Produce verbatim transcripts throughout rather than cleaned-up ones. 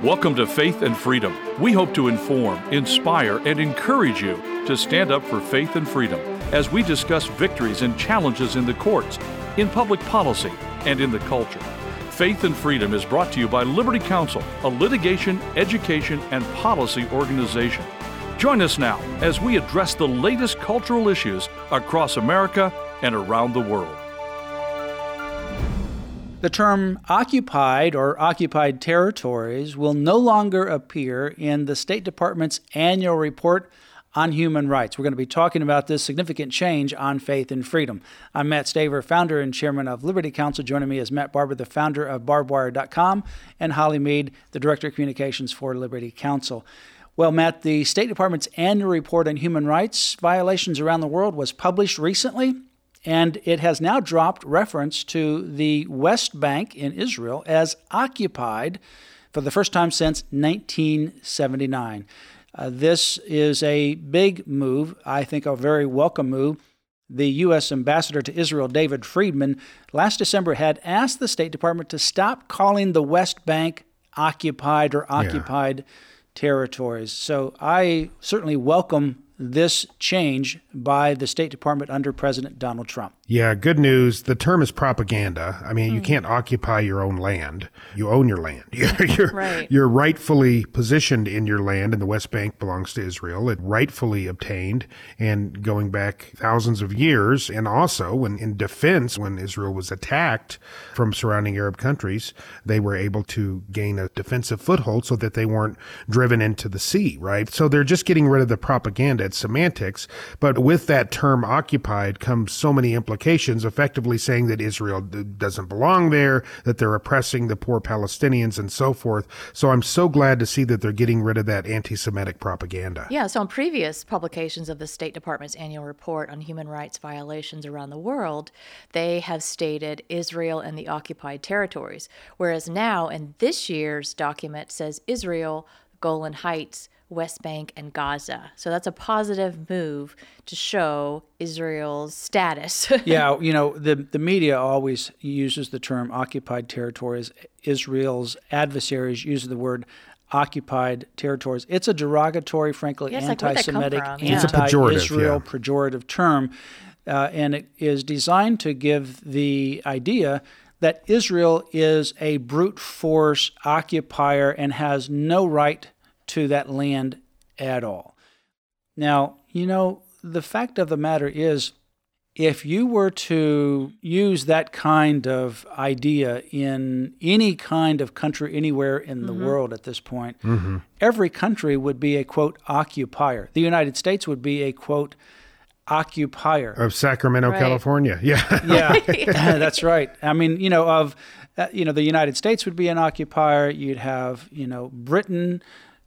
Welcome to Faith and Freedom. We hope to inform, inspire, and encourage you to stand up for faith and freedom as we discuss victories and challenges in the courts, in public policy, and in the culture. Faith and Freedom is brought to you by Liberty Counsel, a litigation, education, and policy organization. Join us now as we address the latest cultural issues across America and around the world. The term occupied or occupied territories will no longer appear in the State Department's annual report on human rights. We're going to be talking about this significant change on Faith and Freedom. I'm Matt Staver, founder and chairman of Liberty Counsel. Joining me is Matt Barber, the founder of barbed wire dot com, and Holly Mead, the director of communications for Liberty Counsel. Well, Matt, the State Department's annual report on human rights violations around the world was published recently, and it has now dropped reference to the West Bank in Israel as occupied for the first time since nineteen seventy-nine. Uh, this is a big move, I think a very welcome move. The U S Ambassador to Israel, David Friedman, last December had asked the State Department to stop calling the West Bank occupied or occupied yeah. territories. So I certainly welcome this change by the State Department under President Donald Trump. Yeah, good news. The term is propaganda. I mean, mm. you can't occupy your own land. You own your land. You're, you're, right. you're rightfully positioned in your land, and the West Bank belongs to Israel. It rightfully obtained, and going back thousands of years, and also when in defense, when Israel was attacked from surrounding Arab countries, they were able to gain a defensive foothold so that they weren't driven into the sea, right? So they're just getting rid of the propaganda. It's semantics, but with that term occupied comes so many implications, effectively saying that Israel doesn't belong there, that they're oppressing the poor Palestinians and so forth. So I'm so glad to see that they're getting rid of that anti-Semitic propaganda. Yeah, so in previous publications of the State Department's annual report on human rights violations around the world, they have stated Israel and the occupied territories, whereas now in this year's document says Israel, Golan Heights, West Bank, and Gaza. So that's a positive move to show Israel's status. Yeah, you know, the, the media always uses the term occupied territories. Israel's adversaries use the word occupied territories. It's a derogatory, frankly, yes, anti-Semitic, like yeah. anti-Israel yeah. pejorative term, uh, and it is designed to give the idea that Israel is a brute force occupier and has no right to that land at all. Now, you know, the fact of the matter is, if you were to use that kind of idea in any kind of country anywhere in the mm-hmm. world at this point, mm-hmm. every country would be a, quote, occupier. The United States would be a, quote, occupier. Of Sacramento, right. California. Yeah. Yeah, that's right. I mean, you know, of, uh, you know, the United States would be an occupier. You'd have, you know, Britain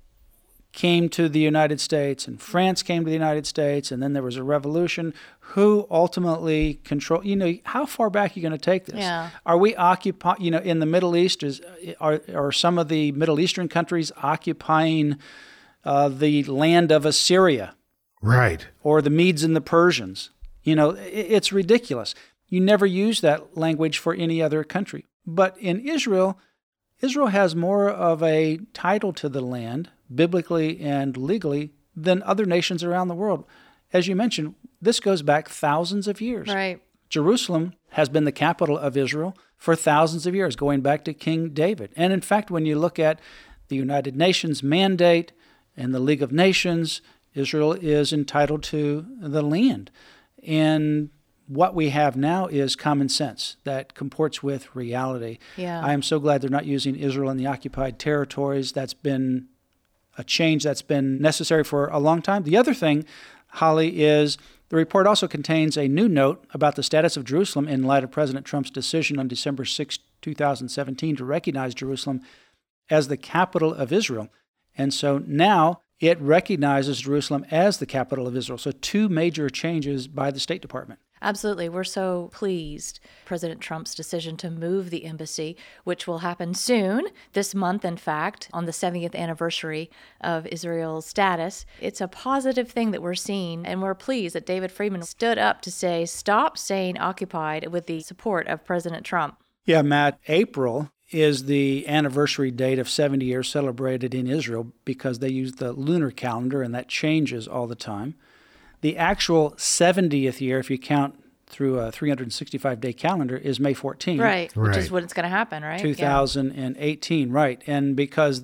came to the United States, and France came to the United States, and then there was a revolution. Who ultimately control? You know, how far back are you going to take this? Yeah. Are we occupy? You know, in the Middle East, is are are some of the Middle Eastern countries occupying uh, the land of Assyria? Right. Or the Medes and the Persians? You know, it, it's ridiculous. You never use that language for any other country, but in Israel, Israel has more of a title to the land, biblically and legally, than other nations around the world. As you mentioned, this goes back thousands of years. Right. Jerusalem has been the capital of Israel for thousands of years, going back to King David. And in fact, when you look at the United Nations mandate and the League of Nations, Israel is entitled to the land. And what we have now is common sense that comports with reality. Yeah. I am so glad they're not using Israel in the occupied territories. That's been a change that's been necessary for a long time. The other thing, Holly, is the report also contains a new note about the status of Jerusalem in light of President Trump's decision on December sixth, twenty seventeen to recognize Jerusalem as the capital of Israel. And so now it recognizes Jerusalem as the capital of Israel. So two major changes by the State Department. Absolutely. We're so pleased. President Trump's decision to move the embassy, which will happen soon, this month, in fact, on the seventieth anniversary of Israel's status. It's a positive thing that we're seeing, and we're pleased that David Friedman stood up to say, stop saying occupied with the support of President Trump. Yeah, Matt, April is the anniversary date of seventy years celebrated in Israel because they use the lunar calendar, and that changes all the time. The actual seventieth year, if you count through a three hundred sixty-five day calendar, is May fourteenth. Right, which Right. is when it's going to happen, right? two thousand eighteen, yeah. Right. And because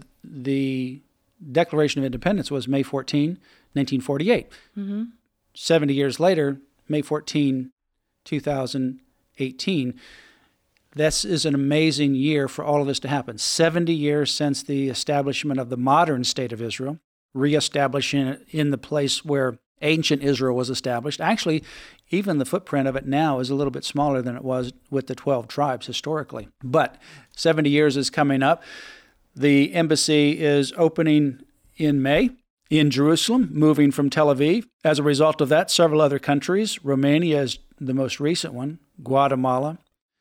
the Declaration of Independence was May fourteenth, nineteen forty-eight. Mm-hmm. seventy years later, May fourteenth, two thousand eighteen. This is an amazing year for all of this to happen. seventy years since the establishment of the modern state of Israel, reestablishing it in the place where ancient Israel was established. Actually, even the footprint of it now is a little bit smaller than it was with the twelve tribes historically. But seventy years is coming up. The embassy is opening in May in Jerusalem, moving from Tel Aviv. As a result of that, several other countries, Romania is the most recent one, Guatemala,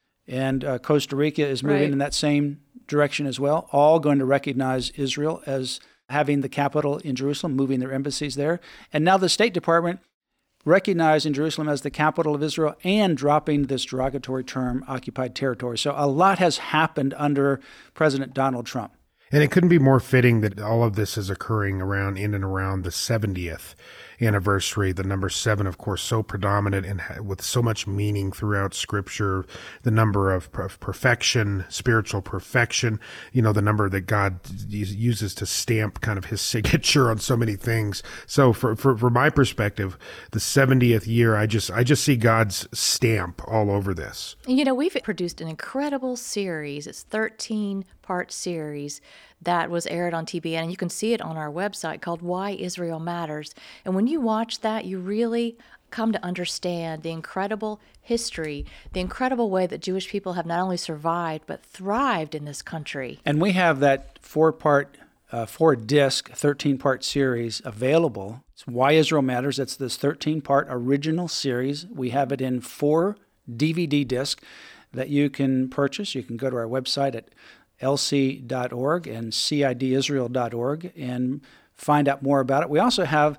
and uh, Costa Rica is moving Right. in that same direction as well, all going to recognize Israel as having the capital in Jerusalem, moving their embassies there. And now the State Department recognizing Jerusalem as the capital of Israel and dropping this derogatory term, occupied territory. So a lot has happened under President Donald Trump. And it couldn't be more fitting that all of this is occurring around in and around the seventieth anniversary. The number seven, of course, so predominant and ha- with so much meaning throughout Scripture. The number of, of perfection, spiritual perfection. You know, the number that God uses to stamp kind of His signature on so many things. So, for for, for my perspective, the seventieth year, I just I just see God's stamp all over this. You know, we've produced an incredible series. It's thirteen part series that was aired on T B N, and you can see it on our website, called Why Israel Matters. And when you watch that, you really come to understand the incredible history, the incredible way that Jewish people have not only survived, but thrived in this country. And we have that four-part, uh, four-disc, thirteen-part series available. It's Why Israel Matters. It's this thirteen-part original series. We have it in four D V D discs that you can purchase. You can go to our website at L C dot org and C I D Israel dot org and find out more about it. We also have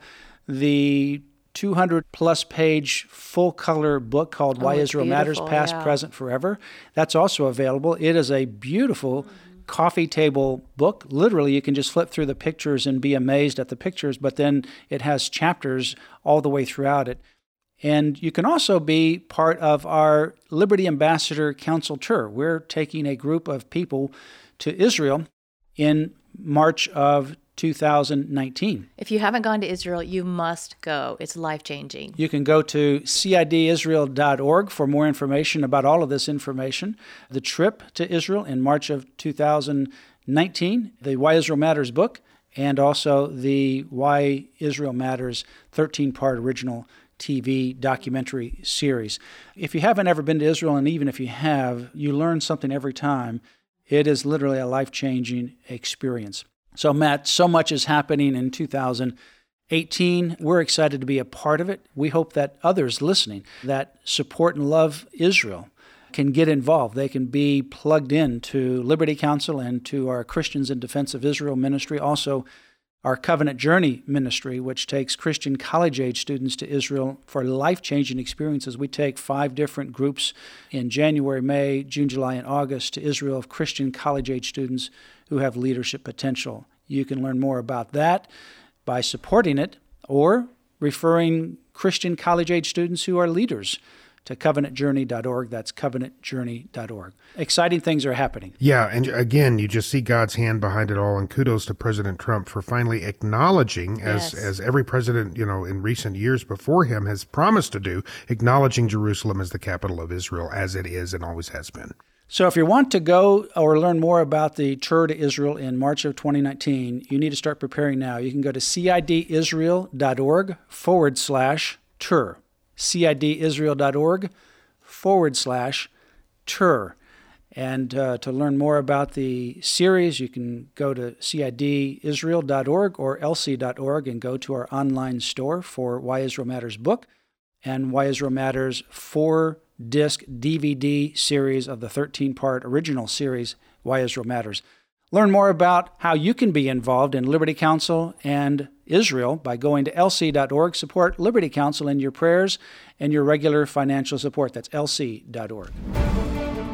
the two hundred plus page full color book called Oh, Why it's Israel Matters, beautiful, Past, yeah. Present, Forever. That's also available. It is a beautiful coffee table book. Literally, you can just flip through the pictures and be amazed at the pictures, but then it has chapters all the way throughout it. And you can also be part of our Liberty Ambassador Council tour. We're taking a group of people to Israel in March of two thousand nineteen. If you haven't gone to Israel, you must go. It's life-changing. You can go to C I D Israel dot org for more information about all of this information. The trip to Israel in March of two thousand nineteen, the Why Israel Matters book, and also the Why Israel Matters thirteen-part original T V documentary series. If you haven't ever been to Israel, and even if you have, you learn something every time. It is literally a life-changing experience. So, Matt, so much is happening in two thousand eighteen. We're excited to be a part of it. We hope that others listening that support and love Israel can get involved. They can be plugged in to Liberty Counsel and to our Christians in Defense of Israel ministry. Also, our Covenant Journey ministry, which takes Christian college-age students to Israel for life-changing experiences. We take five different groups in January, May, June, July, and August to Israel of Christian college-age students who have leadership potential. You can learn more about that by supporting it or referring Christian college-age students who are leaders to covenant journey dot org. That's covenant journey dot org. Exciting things are happening. Yeah, and again, you just see God's hand behind it all, and kudos to President Trump for finally acknowledging, as Yes. as every president, you know, in recent years before him has promised to do, acknowledging Jerusalem as the capital of Israel, as it is and always has been. So if you want to go or learn more about the tour to Israel in March of twenty nineteen, you need to start preparing now. You can go to C I D Israel dot org forward slash tour. C I D Israel dot org forward slash tour. And uh, to learn more about the series, you can go to C I D Israel dot org or L C dot org and go to our online store for Why Israel Matters book and Why Israel Matters four-disc D V D series of the thirteen-part original series, Why Israel Matters. Learn more about how you can be involved in Liberty Counsel and Israel by going to L C dot org. Support Liberty Counsel in your prayers and your regular financial support. That's L C dot org.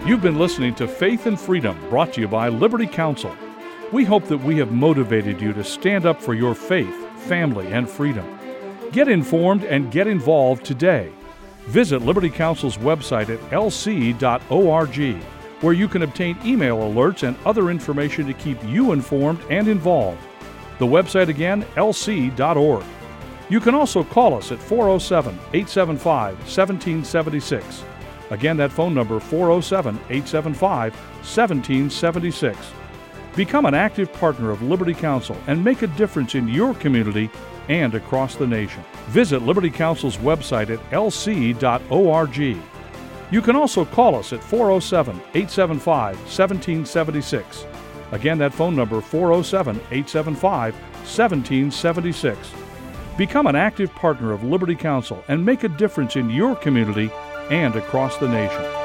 You've been listening to Faith and Freedom, brought to you by Liberty Counsel. We hope that we have motivated you to stand up for your faith, family, and freedom. Get informed and get involved today. Visit Liberty Counsel's website at l c dot org, where you can obtain email alerts and other information to keep you informed and involved. The website again, l c dot org. You can also call us at four oh seven, eight seven five, one seven seven six. Again, that phone number, four oh seven, eight seven five, one seven seven six. Become an active partner of Liberty Counsel and make a difference in your community and across the nation. Visit Liberty Counsel's website at l c dot org. You can also call us at four oh seven, eight seven five, one seven seven six. Again, that phone number, four oh seven, eight seven five, one seven seven six. Become an active partner of Liberty Counsel and make a difference in your community and across the nation.